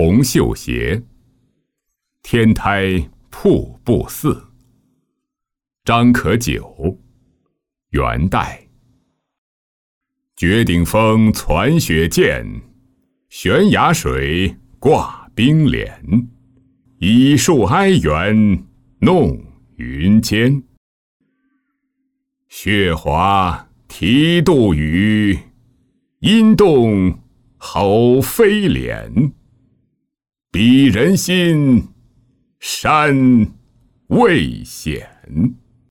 红绣鞋。天台瀑布寺。张可久，元代。绝顶峰攒雪见，悬崖水挂冰帘。倚树哀猿弄云间。雪华啼杜宇，阴动吼飞廉。比人心，山未显。